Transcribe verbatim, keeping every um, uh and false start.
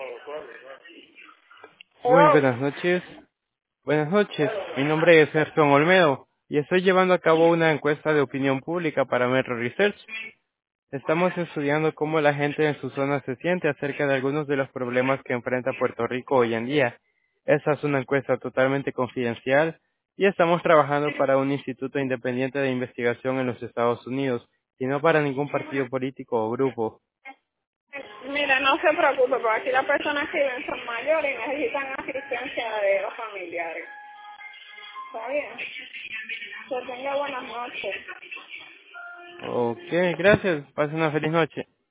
Muy Hello. buenas noches. Buenas noches. Mi nombre es Sergio Olmedo y estoy llevando a cabo una encuesta de opinión pública para Metro Research. Estamos estudiando cómo la gente en su zona se siente acerca de algunos de los problemas que enfrenta Puerto Rico hoy en día. Esta es una encuesta totalmente confidencial y estamos trabajando para un instituto independiente de investigación en los Estados Unidos y no para ningún partido político o grupo. Mira, no se preocupe, porque aquí las personas que viven son mayores y necesitan asistencia de los familiares. ¿Está bien? Que tenga buenas noches. Ok, gracias. Pase una feliz noche.